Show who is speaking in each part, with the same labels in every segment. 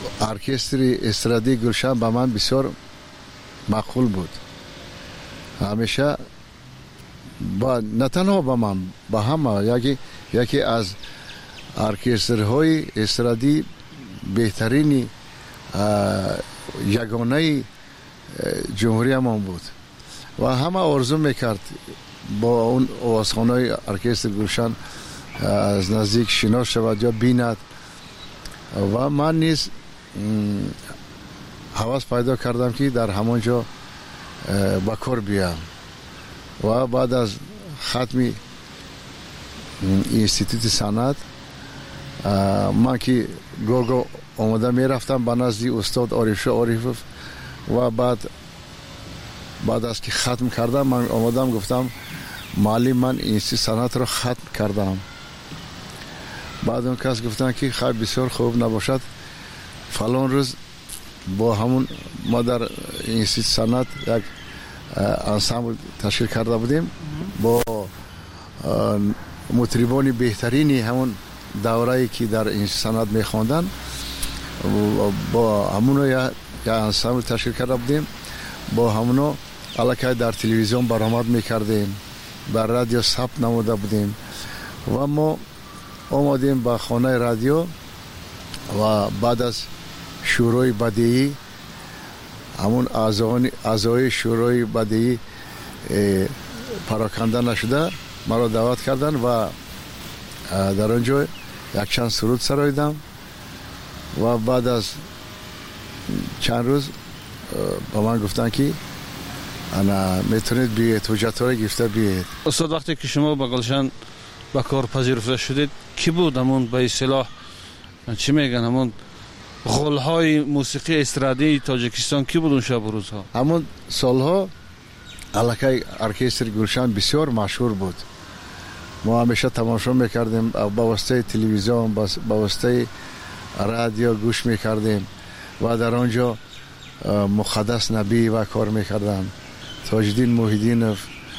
Speaker 1: ارکستر استرادی گلشن به من بسیار مقبول بود. همیشه نه تنها به من، به همه یکی از ارکسترهای استرادی بهترین یگانه جمهوری ما بود و همه آرزو میکرد با اون آوازخوانای ارکستر گلشن از نزدیک شناس شود یا بیند و من نیز حواس پیدا کردم که در همانجا با کار بیام و بعد از ختم اینستیتوت صنعت من که گوگو آمده می رفتم به نزد استاد عارف‌شاه و بعد از که ختم کردم من آمدم گفتم معلم من اینستیتوت صنعت رو ختم کردم. بعد اون کس گفتن که خیلی بسیار خوب نباشد فلان روز با همون ما در اینستیتوت صنعت یک انسامبل تشکیل کرده بودیم با مطربان بهترینی همون دوره‌ای که در این صنعت می‌خواندن با همون یک انسامبل تشکیل کرده بودیم. با همون الکی در تلویزیون برآمد می‌کردیم، بر رادیو ثبت نموده بودیم و ما آمدیم به خانه رادیو و بعد از شورای بدیعی همون اعضای شورای بدیعی پراکنده نشده مرا دعوت کردن و در آنجا یک چند سرود سراییدم و بعد از چند روز با من گفتن که انا میتونید بیاید حجت را گرفته بیاید.
Speaker 2: استاد وقتی که شما به گلشن به کار پذیرفته شدید کی بود همون به اصطلاح چی میگن همون غول‌های موسیقی استرادی تاجیکستان کی بود اون شب و روزها؟
Speaker 1: همون سالها الکی ارکستر گلشن بسیار مشهور بود. ما همیشه تماشا میکردیم، با واسطه تلویزیون با واسطه رادیو گوش میکردیم و در آنجا مقدس نبی و کار میکردن، تاجدین محیدینов،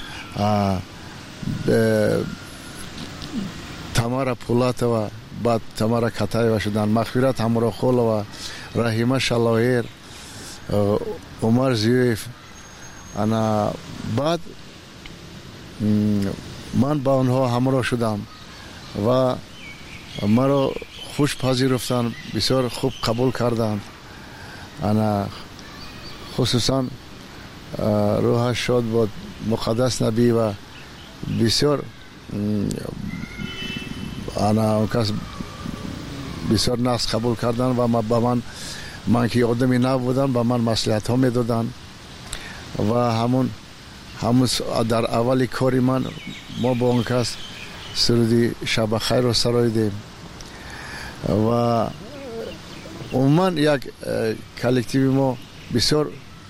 Speaker 1: تمارا پولاتова، بعد تمارا کاتایeva شدن، مغفرت همراخولova، رحیمه شلایر، عمر زیویف. انا بعد من با آنها همراه شدم و مرا خوش پذیرفتند، بسیار خوب قبول کردند. انا خصوصا روحش شاد بود مقدس نبی و بسیار انا اون کس بسیار نقص قبول کردن و با من که آدمی نبودم با من مصلحت ها میدادن و همون در اول کاری ما با اون کس سرودی شب خیر رو سراییدیم و عموما یک کلکتیو ما بسیار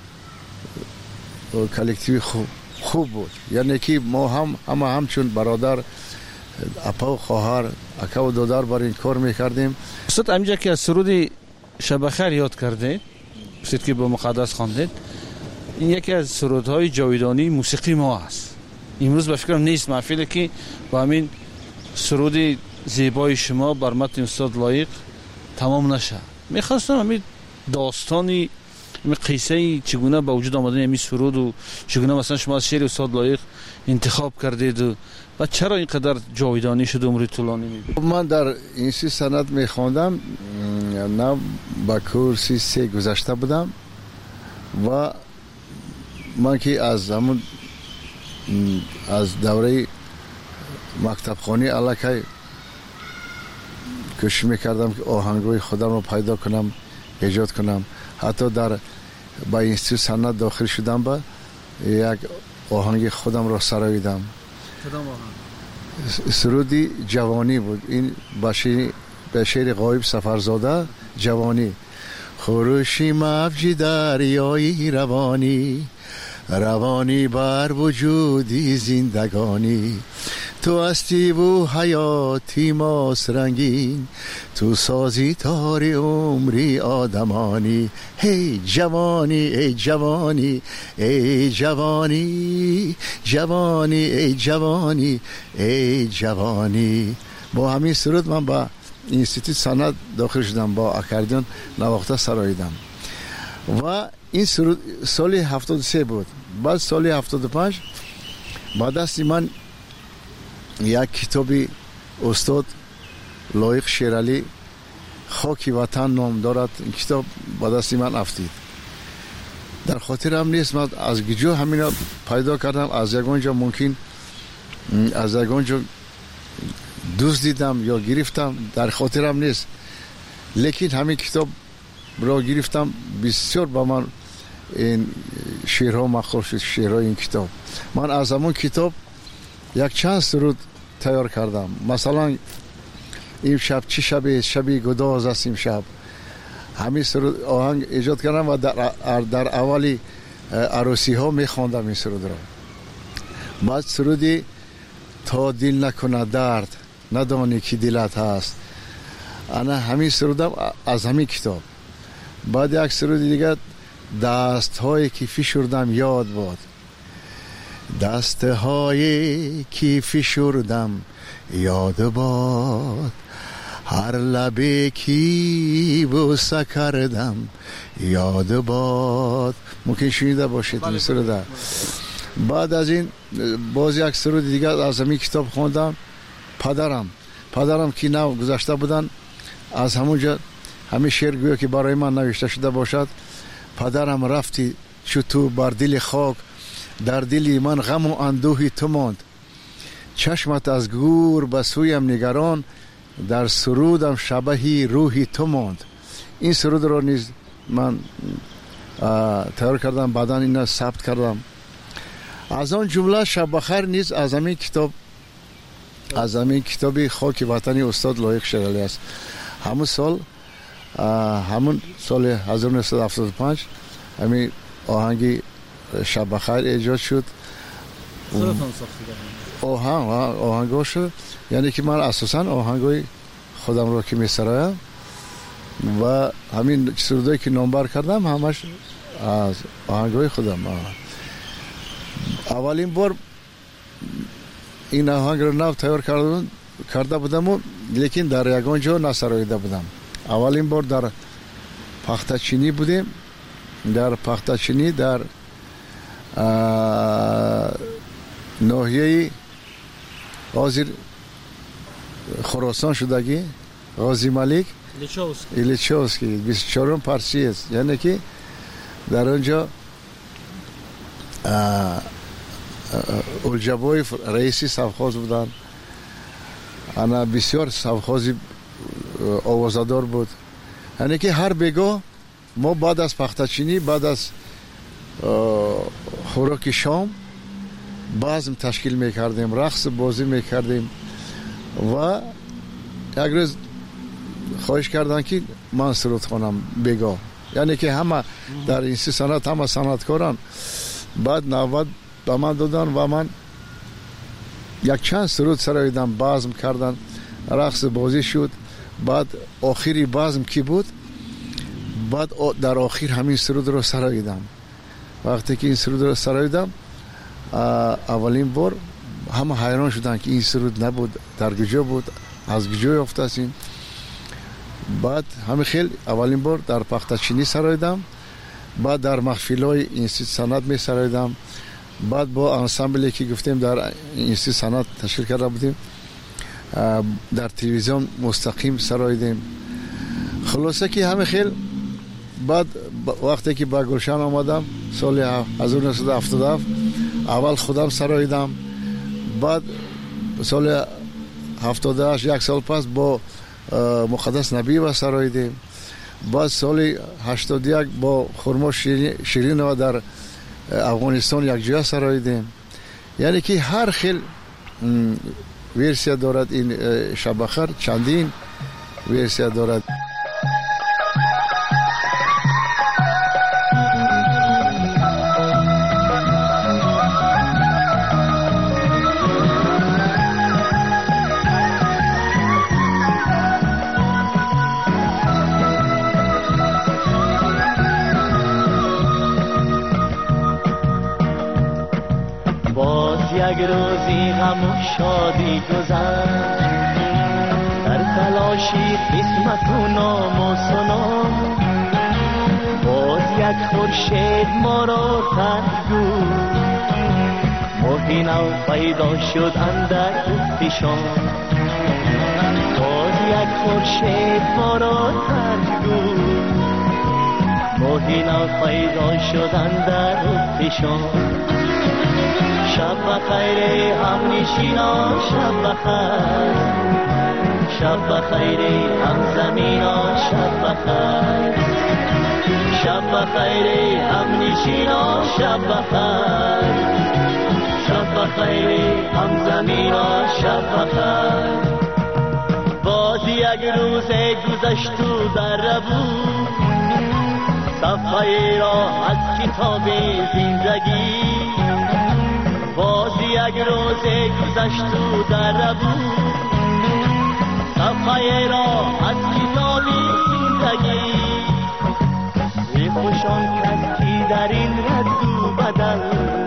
Speaker 1: کلکتیو خوب بود، یعنی که ما همچون برادر، اپا و خواهر، اکا و دادر بر این کار میکردیم.
Speaker 2: استاد همینجا که از سرودی شب خیر یاد کردید، استاد که با مقدس خواندید، این یکی از سرودهای جاویدانی موسیقی ما است. امروز به فکرم نیست محفلی که با همین سرودی زیبای شما بر متن استاد لایق تمام نشه. میخواستم همین داستانی قصه چگونه با وجود آمدن همین سرود و چگونه مثلا شما از شعر استاد لایق انتخاب کردید و چرا اینقدر جاویدانی شد عمر طولانی می‌بینید؟
Speaker 1: من در اینستیتوت صنعت میخواندم، نه با کورسی 3 گذشته بودم و من که از دوره مکتب خانی الکی کوشش میکردم که آهنگروی خودم رو پیدا کنم، ایجاد کنم. حتی با اینستیتوت صنعت داخل شدم، با یک آهنگ خودم رو سراییدم.
Speaker 2: کدام آهنگ؟
Speaker 1: سرودی جوانی بود. این به شعر غایب سفرزاده جوانی. خروشی موج دریایی روانی بر وجودی زندگانی، تو هستی و حیاتی ماست رنگین، تو سازی تار عمری آدمانی. هی جوانی ای جوانی ای جوانی، جوانی ای جوانی ای جوانی. با همین سرود من با اینستیتوت سند داخل شدم، با اکاردیون نواخته سراییدم و این سرود سال 73 بود. بعد سال 75 با دست من یک کتابی استاد لایق شیرالی خاکی وطن نام دارد، این کتاب با دست من افتید. در خاطرم نیست، من از گجو همین پیدا کردم، از یگانجا ممکن از یگانجا دوست دیدم یا گرفتم، در خاطرم نیست، لیکن همین کتاب را گرفتم. بسیار با من این شعرها مخور شد، شعرهای این کتاب. من از همون کتاب یک چند سرود تیار کردم. مثلا این شب چی شبی، شبی گداز است این شب، همین سرود آهنگ ایجاد کردم و در اولی عروسی ها میخواندم این سرود را. بعد سرودی تا دل نکنه درد ندانی که دلت هست، انا همین سرودم از همین کتاب. بعد یک سرود دیگه دست هایی که فشردم یاد باد، دست هایی که فشردم یاد باد، هر لبی که بوسه کردم یاد باد. ممکن شنیده باشید این سرود. بعد از این باز یک سرود دیگه از همین کتاب خواندم. پدرم که نو گذشته بودن، از همونجا همین شعر گویا که برای من نوشته شده باشد. پدرم رفتی چو تو بر دل خاک، در دلی من غم و اندوهی تو ماند، چشمت از گور به سویم نگران، در سرودم شبهی روحی تو ماند. این سرود رو نیز من تیار کردم، بعدا این ثبت کردم. از آن جمله شب بخیر نیز از همین کتاب، از همین کتابی خاک وطنی استاد لایق شیرالی است. همون سال 1975 همین آهنگی شب بخیر ایجاد شد. آهنگا شد، یعنی که من اساسا آهنگای خودم رو که میسرایم و همین سرودایی که نامبر کردم همش از آهنگای خودم. اولین بار این آهنگ رو نو تیار کرده بودم، لیکن در یگان جا نسراییده بودم. اولین بار در پختچینی بودیم، در پختچینی در ناحیه غازی خراسان شدگی، غازی ملک ایلیچوسکی 24 پارچی است، یعنی که در اونجا الجبوی رئیسی سوخاز بودن. انا بسیار سوخازی آوازدار بود، یعنی که هر بگاه ما بعد از پختچینی، بعد از خوراک شام بزم تشکیل میکردیم، رقص بازی میکردیم و یک روز خواهش کردن که من سرود خوانم بگاه، یعنی که همه در این سی سنت همه صنعتکاران. بعد نوبت به من دادن و من یک چند سرود سراییدم، بزم کردن، رقص بازی شد. بعد آخری بزم کی بود، بعد در آخر همین سرود رو سراییدم. وقتی که این سرود رو سراییدم اولین بار همه حیران شدن که این سرود نبود، در گجو بود، از گجو یافته است این. بعد همه خیلی اولین بار در پختچینی سراییدم، بعد در محفل‌های اینستیتوت سند می سراییدم، بعد با انسامبلی که گفتیم در اینستیتوت سند تشکیل کرده بودیم در تلویزیون مستقیم سراییدیم. خلاصه که همه خیلی. بعد وقتی که با گلشن آمدم سال 1977 اول خودم سراییدم، بعد سال 78 یک سال پس با مقدس نبی و سراییدیم، بعد سال 81 با خرما شیرین و در افغانستان یک جا سراییدیم. یعنی که هر خیل ورسیا دارد این شب بخیر، چندین ورسیا دارد.
Speaker 3: یک روزی غم و شادی گذشت، در تلاش باشی قسمت و نام و سنام، باز یک خورشید ما را ترک گفت، ماهی نو پیدا شد اندر اختشام، باز یک خورشید ما را ترک گفت، ماهی نو پیدا شد اندر اختشام. شب بخیر هم نشینا، شب بخیر، شب بخیر هم زمینا، شب بخیر، شب بخیر هم نشینا، شب بخیر، شب بخیر هم زمینا، شب بخیر. باز یک روز گذشت و در بود، صفحه را از کتاب زندگی، باز یک روز گذشت و در بود، صفحه را از کتاب زندگی. ای خوشان کس کی در این رد و بدل،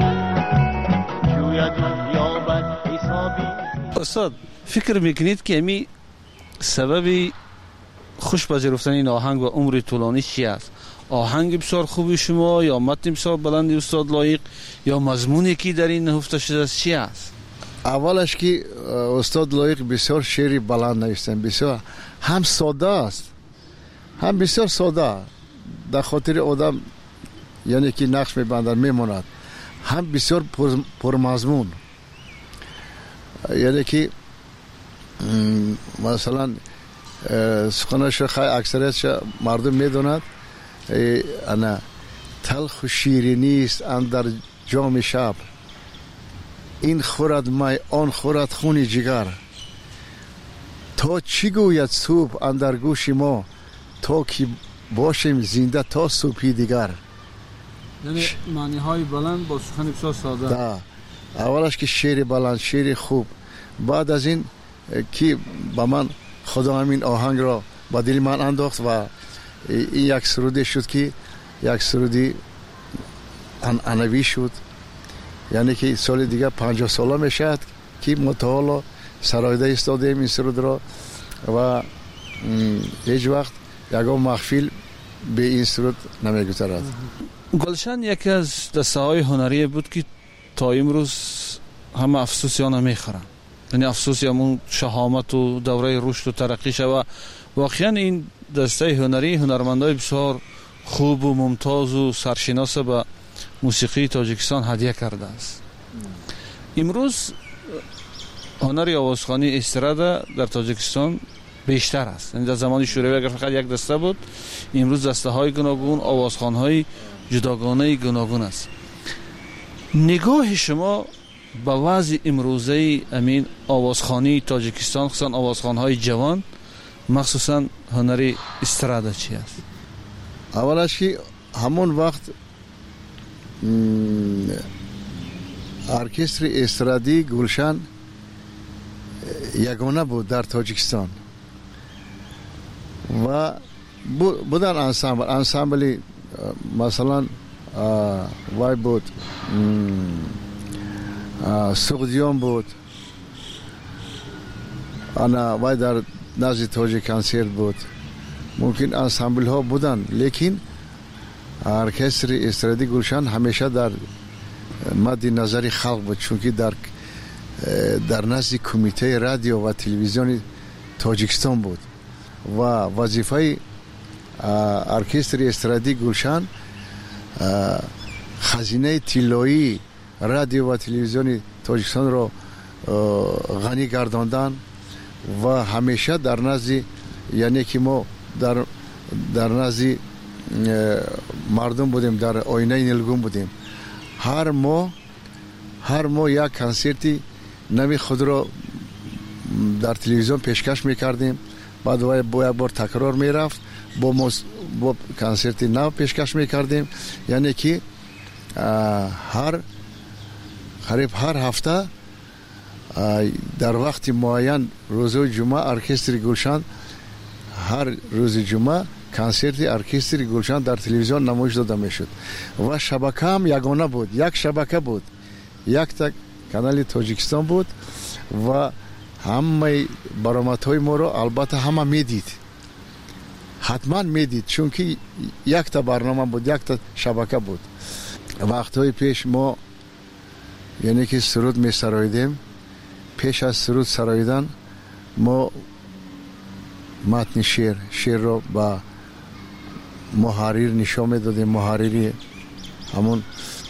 Speaker 3: جوید و یابد حسابی.
Speaker 2: استاد فکر میکنید که امی سبب خوش پذیرفتن این آهنگ و عمر طولانی چی است؟ آهنگ بسیار خوبی شما یا متن بسیار بلندی استاد لایق یا مضمونی که در این نهفته شده است چی است؟
Speaker 1: اولش که استاد لایق بسیار شعری بلند نوشتن، بسیار هم ساده است، هم بسیار ساده در خاطر آدم یعنی که نقش میبندن میماند، هم بسیار پرمضمون، یعنی که مثلا سخنش خیلی اکثریت مردم میدوند انا تلخ و شیرینی است اندر جام شب، این خورد می آن خورد خون جگر، تا چی گوید صبح اندر گوش ما، تا که باشیم زنده تا صبحی دیگر.
Speaker 2: یعنی معنی های بلند با سخن بسیار ساده.
Speaker 1: دا اولش که شعر بلند، شعر خوب. بعد از این که با من خدا همین آهنگ را با دل من انداخت و این یک سرودی شد که یک سرودی انوی شد، یعنی که سال دیگه 50 ساله میشد که متعالا سرایده ایستادیم این سرود را و هیچ وقت یکم محفل به این سرود نمیگذرد.
Speaker 2: گلشن یکی از دسته های هنری بود که تا امروز همه افسوس یا نمیخورن، یعنی افسوس همون شهامت و دوره رشد و ترقی شد. واقعا این دسته هنری هنرمندای بسیار خوب و ممتاز و سرشناس به موسیقی تاجیکستان هدیه کرده است. امروز هنر آوازخوانی استرادا در تاجیکستان بیشتر است، یعنی در زمان شوروی اگر فقط یک دسته بود، امروز دسته های گوناگون، آوازخوان های جداگانه گوناگون است. نگاه شما به وضع امروزه امین آوازخوانی تاجیکستان، خصوصا آوازخوان های جوان، مخصوصا هنری استرادا چی است؟
Speaker 1: اولش که همون وقت ارکستر استرادی گلشن یگانه بود در تاجیکستان و بودن انسامبلی مثلا وای بود، سقدیان بود، انا وای در نزد تاجیک کنسرت بود، ممکن انسامبل ها بودن، لیکن ارکستر استرادی گلشن همیشه در مد نظر خلق بود، چون که در نزد کمیته رادیو و تلویزیون تاجیکستان بود و وظیفه ارکستر استرادی گلشن خزینه طلایی رادیو و تلویزیون تاجیکستان را غنی گرداندن و همیشه در نزد، یعنی که ما در نزد مردم بودیم، در آینه نیلگون بودیم، هر ماه یک کنسرتی نوی خود را در تلویزیون پیشکش میکردیم، بعد با یک بار تکرار میرفت، با کنسرتی نو پیشکش میکردیم، یعنی که هر هفته در وقت معین روز جمعه ارکستر گلشن، هر روز جمعه کنسرت ارکستر گلشن در تلویزیون نمایش داده میشد و شبکه هم یگانه بود، یک شبکه بود، یک تا کانال تاجیکستان بود و همه برآمدهای ما رو البته همه میدید، حتما میدید، چون که یک تا برنامه بود، یک تا شبکه بود. وقتهای پیش ما یعنی که سرود می سرایدیم، پیش از سرود سرایدن ما متن شعر رو با محرر نشان میدادیم. محرری همون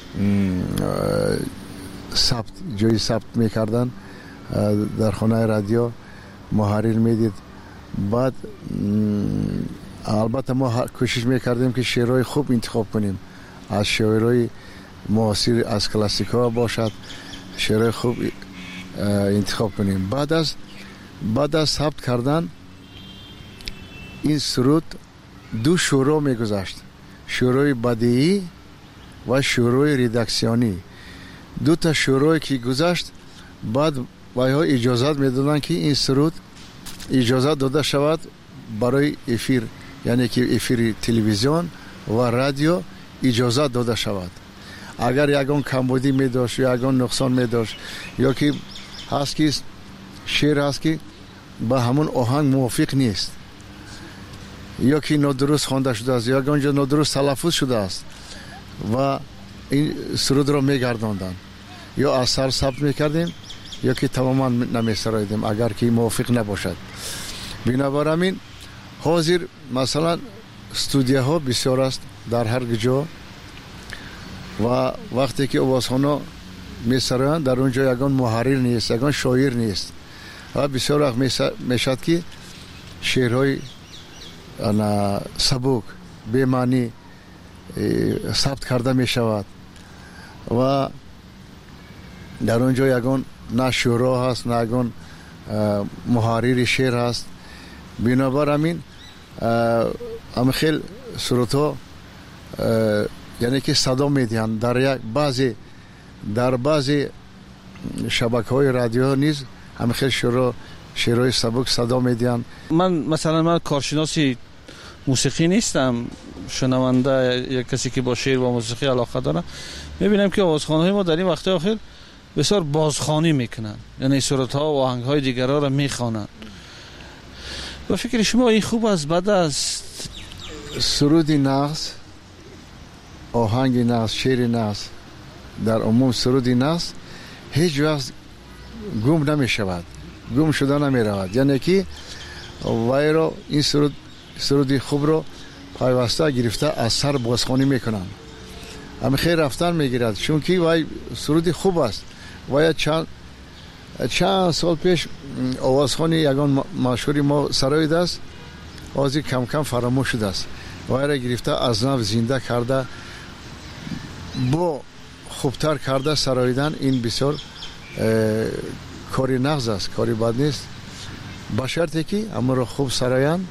Speaker 1: جای ثبت میکردن در خانه رادیو، محرر میدید. بعد البته ما کوشش میکردیم که شعرهای خوب انتخاب کنیم، از شعرهای معاصر، از کلاسیک‌ها باشد، شعرهای خوب انتخاب کنیم. بعد از ثبت کردن این سرود دو شروع میگذشت، شروع بدیعی و شروع ریداکسیونی. دو تا شروعی که گذشت، بعد وایها اجازت میدادن که این سرود اجازت داده شود برای افیر، یعنی که افیر تلویزیون و رادیو اجازت داده شود. اگر یگان کمبودی می داشت یا یگان نقصان می داشت، یا که هست که شعر هست که با همون آهنگ موافق نیست، یا که نادرست خوانده شده است، یا اونجا نادرست تلفظ شده است و این سرود را می گرداندن، یا اثر ثبت می کردیم یا که تماما نمی سرایدیم اگر که موافق نباشد. بنابراین حاضر مثلا استودیوها بسیار است در هر جا و وقتی که آوازخوان‌ها می‌سرایند در اونجا یگان محرر نیست، یگان شاعر نیست و بسیار وقت میشد که شعرهای سبک به معنی ثبت کرده می شود و در اونجا یگان نه شورا هست نه یگان محرر شعر هست. بنابراین هم خیلی سرودها یعنی که صدا میدهند در بعضی شبکه‌های رادیو نیز هم خیلی شعرهای سبک صدا میدهند.
Speaker 2: من کارشناسی موسیقی نیستم، شنونده یک کسی که با شعر و موسیقی علاقه داره، میبینم که آوازخوان‌های ما در این وقت اخیر بسیار بازخوانی میکنن، یعنی سرودها و آهنگ‌های دیگرها را میخوانند. و فکر شما این خوب است بد است؟
Speaker 1: سرود نغز، آهنگ نغز، شعر نغز، در عموم سرود نغز هیچ وقت گم نمی شود، گم شده نمی رود. یعنی که وای را این سرود خوب رو پیوسته گرفته از سر بازخوانی میکنن، همه خیر رفتن میگیرد، چون که وای سرود خوب است. وای چند سال پیش آوازخوانی یگان مشهوری ما سرایید است، آزی کم کم فراموش شده است. وای را گرفته از نو زنده کرده، با خوبتر کرده سراییدن. این بسیار کاری نغز است، کاری بد نیست، با شرطی که اما را خوب سرایند،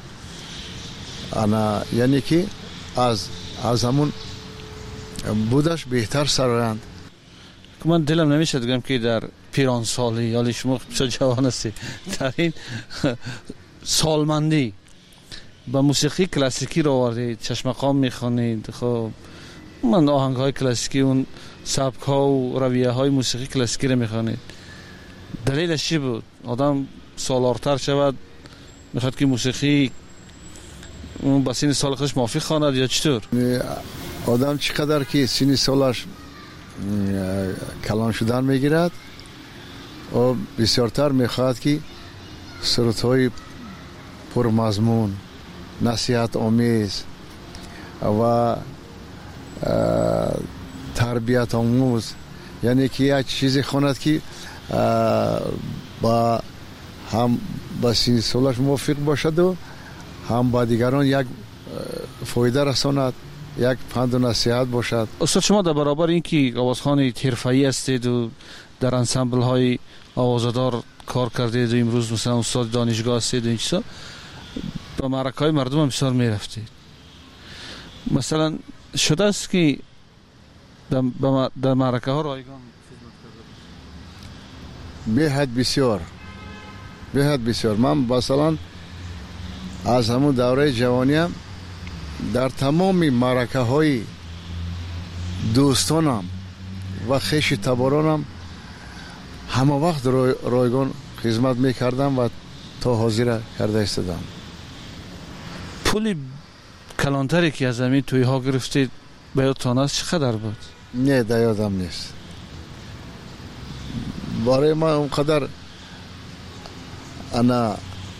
Speaker 1: یعنی که از همون بودش بهتر سرایند.
Speaker 2: من دلم نمیشه بگم که در پیران سالی، یا شما بسیار جوان هستی، در این سالمندی با موسیقی کلاسیکی رو آوردید، چشمقام میخوانید. خب من آهنگ های کلاسیکی، اون سبک ها و رویه های موسیقی کلاسیکی رو میخوانید، دلیلش چی بود؟ آدم سالارتر شود میخواد که موسیقی اون با سین سال خودش موافق خواند یا چطور؟
Speaker 1: آدم چقدر که سین سالش کلان شدن میگیرد و بسیارتر میخواهد که سرودهای پرمضمون، نصیحت آمیز و تربیت آموز، یعنی که یک چیزی خواند که هم با سین سالش موافق باشد و هم با دیگران یک فایده رساند، یک پند و نصیحت باشد.
Speaker 2: استاد شما در برابر این که آوازخوان حرفه‌ای هستید و در انسمبل های آوازدار کار کردید و امروز مثلا استاد دانشگاه هستید و این چیزا، با معرکه های مردم هم بسیار میرفتید، مثلا شده است که در معرکه ها رایگان
Speaker 1: خدمت کردید؟ به حد بسیار. من مثلا از همون دوره جوانیم در تمام معرکه های دوستانم و خویش تبارانم همه وقت رایگان خدمت میکردم و تا حاضر کرده ایستادم.
Speaker 2: پول کلانتری که از همین توی ها گرفتید به یادتان است چقدر بود؟
Speaker 1: نه در یادم نیست. برای من اونقدر انا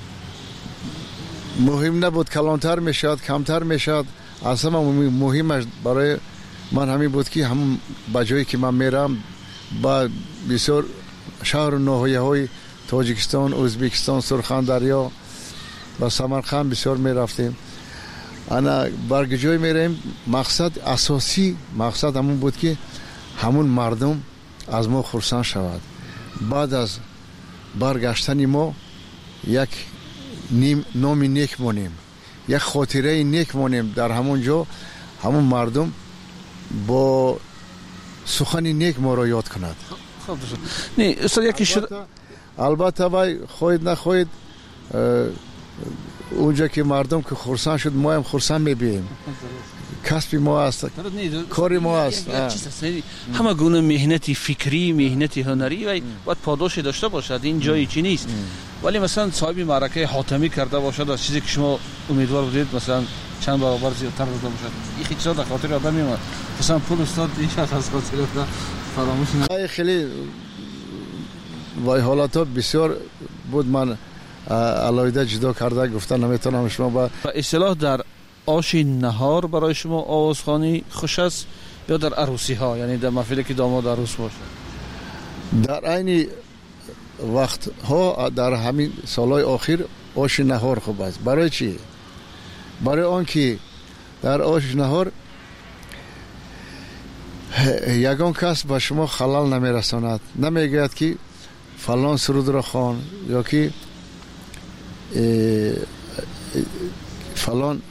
Speaker 1: مهم نبود، کلانتر میشد کمتر میشد، اصلا مهمش برای من همین بود که هم با جایی که من میرم با بسیار شهر و ناحیه های تاجیکستان، ازبکستان، سرخاندریا و سمرقند بسیار میرفتیم. انا برگجای میریم، مقصد اساسی مقصد همون بود که همون مردم از ما خرسند شود. بعد از برگشتن ما یک نام نیک مونیم، یک خاطره نیک مونیم در همون جا، همون مردم با سخن نیک ما را یاد کند.
Speaker 2: نه استاد یکی شد
Speaker 1: البته وای خواهید نخواهید اونجا که مردم که خرسند شد ما هم خرسند میبینیم. کسب ما است، کار ما است.
Speaker 2: همه گونه مهنتی فکری، مهنتی هنری و باید پاداشی داشته باشد. این جایی چی نیست. ولی مثلا صاحب معرکه حاتمی کرده باشد از چیزی که شما امیدوار بودید مثلا چند برابر زیادتر داده باشد، این چیزا در خاطر آدم میمونه. مثلا پول استاد این شاید از خاطر فراموش
Speaker 1: نکنه. خیلی وای حالات بسیار بود، من علایده جدا کرده گفتن نمیتونم شما با
Speaker 2: اصطلاح در آش نهار برای شما آوازخوانی خوش است یا در عروسی ها، یعنی در محفلی که داماد عروس باشه؟
Speaker 1: در عین وقت ها در همین سالهای آخر آش نهار خوب است. برای چی؟ برای آن که در آش نهار یگان کس به شما خلال نمیرساند، نمیگوید که فلان سرود را خوان یا که فلان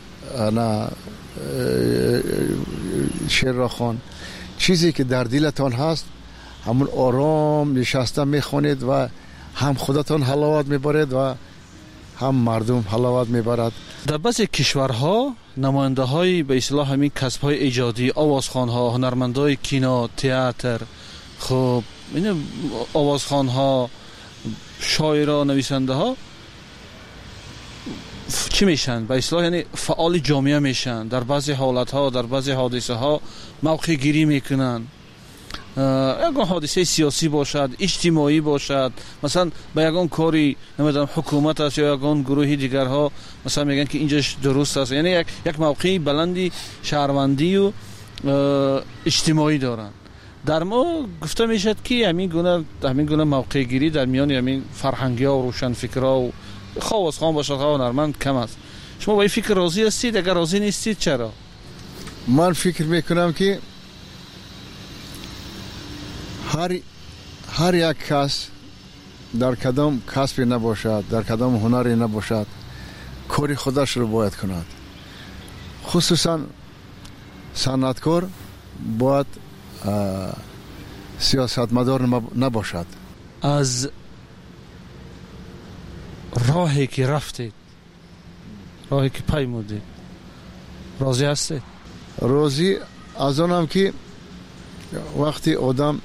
Speaker 1: شعر را خوان. چیزی که در دلتان هست همون آرام نشسته میخوانید و هم خودتان حلاوت میبرید و هم مردم حلاوت میبرد.
Speaker 2: در بعضی کشورها نماینده های به اصطلاح همین کسب های ایجادی، آوازخوان ها، هنرمندای کینو، تئاتر، خب این آوازخوان ها، شاعرها، نویسنده ها چی میشن؟ به اصطلاح یعنی فعال جامعه میشن. در بعضی حالت ها، در بعضی حادثه ها موقع گیری میکنن. یکان حادثه سیاسی باشد، اجتماعی باشد، مثلا به یکان کاری نمیدونم حکومت است یا یکان گروهی دیگرها مثلا میگن که اینجاش درست است، یعنی یک موقعی بلندی شهروندی و اجتماعی دارن. در ما گفته میشد که همین گونه موقع گیری در میان همین فرهنگی ها و روشنفکرها و خواستخوان باشد، خواه هنرمند کم است. شما با این فکر راضی هستید؟ اگر راضی نیستید چرا؟
Speaker 1: من فکر میکنم که هر یک کس در کدام کسبی نباشد، در کدام هنری نباشد، کاری خودش رو باید کند. خصوصا صنعتکار باید سیاستمدار نباشد.
Speaker 2: از راهی که رفتید، راهی که پیمودید، راضی هستید؟
Speaker 1: راضی از آنم که وقتی آدم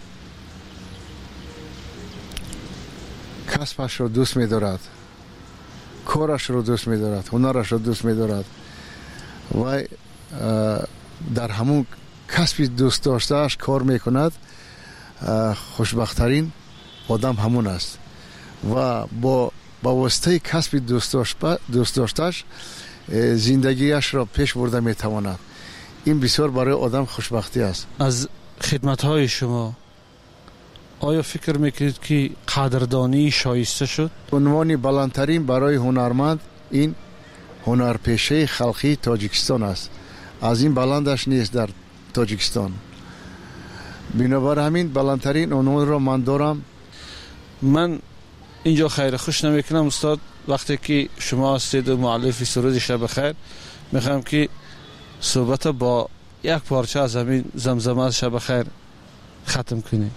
Speaker 1: کسبش رو دوست می‌دارد، کارش رو دوست می‌دارد، هنرش رو دوست می‌دارد و در همون کسبی دوست داشتهش کار می‌کند، خوشبخت‌ترین آدم همون است و با واسطه کسبی دوست داشتهش زندگیش را پیش برده می‌تواند. این بسیار برای آدم خوشبختی است.
Speaker 2: از خدمت‌های شما آیا فکر میکنید که قدردانی شایسته شد؟
Speaker 1: عنوان بلندترین برای هنرمند این هنرپیشه خلقی تاجیکستان است. از این بلندش نیست در تاجیکستان. بنابر همین بلندترین عنوان را من دارم.
Speaker 2: من اینجا خیر خوش نمیکنم استاد، وقتی که شما هستید و مؤلف سرود شب خیر، میخوام که صحبت با یک پارچه از همین زمزمه شب خیر ختم کنیم.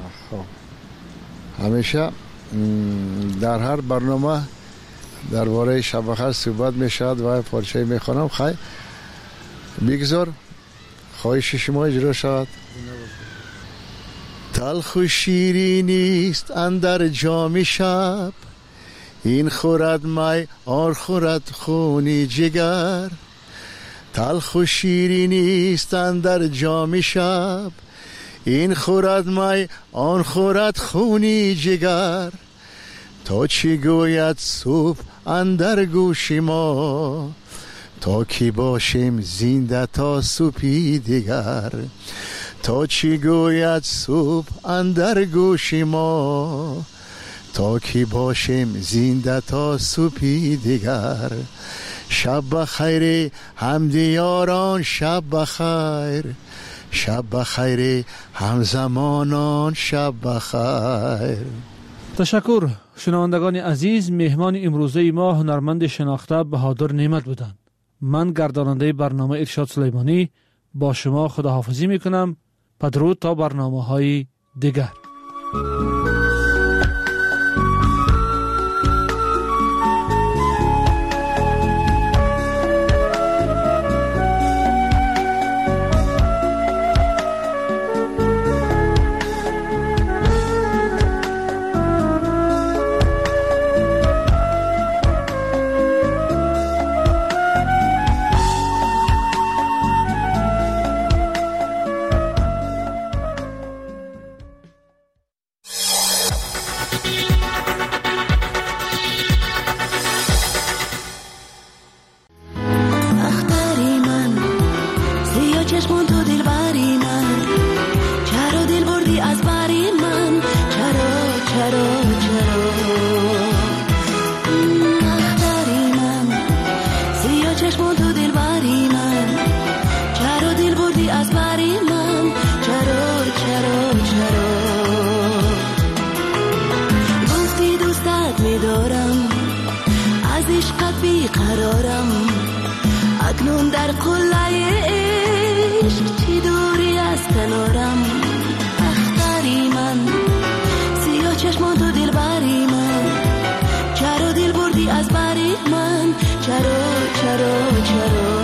Speaker 1: همیشه در هر برنامه درباره شب خیر صحبت میشد و پارچه میخوانم. خیر بگذار خواهش شما اجرا شود. تلخ و شیرینی است اندر جام شب، این خورد می آن خورد خونی جگر. تلخ و شیرینی است اندر جام شب، این خورد می آن خورد خونی جگر. تا چی گوید صبح اندر گوش ما، تا کی باشیم زنده تا صبحی دیگر. تا چی گوید صبح اندر گوش ما، تا کی باشیم زنده تا صبحی دیگر. شب بخیر همدیاران، شب بخیر، شب بخیر همزمانان، شب بخیر.
Speaker 4: تشکر. شنوندگان عزیز، مهمان امروزه ما هنرمند شناخته بهادر نعمت بودند. من گرداننده برنامه ارشاد سلیمانی با شما خداحافظی میکنم. بدرود تا برنامه‌های دیگر.
Speaker 5: اکنون در قلعه عشق چی دوری از کنارم. اختری من، سیاه چشمان تو دل بری من، چرا دل بردی از بری من؟ چرا چرا چرا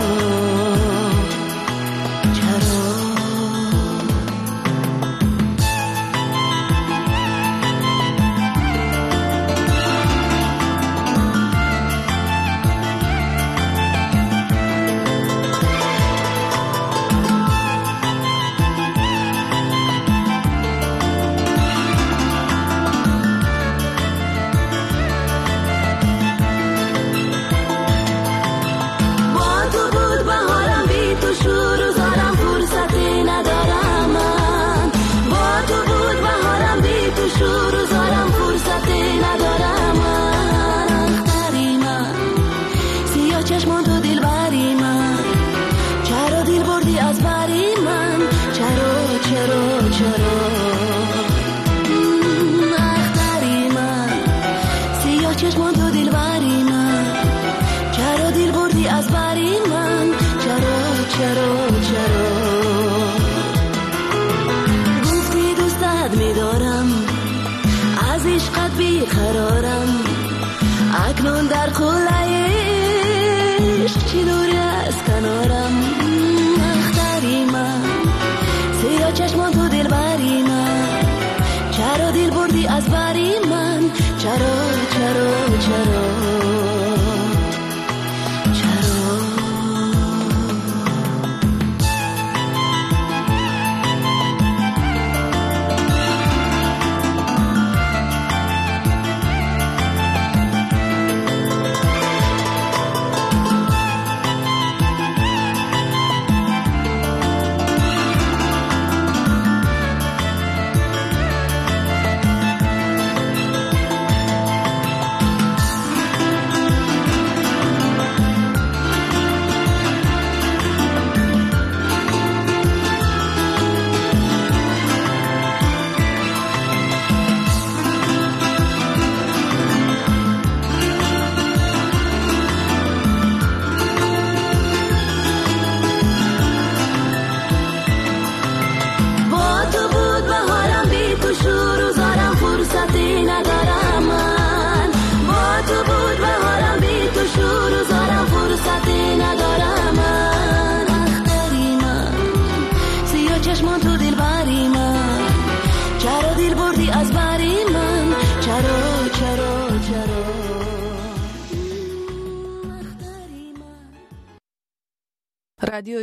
Speaker 5: اکنون در قلعه عشق چی دوری از کنارم. اختری من، سیاه چشمان تو دل بری من، چرا دل بردی از بری من؟ چرا چرا چرا
Speaker 6: رادیو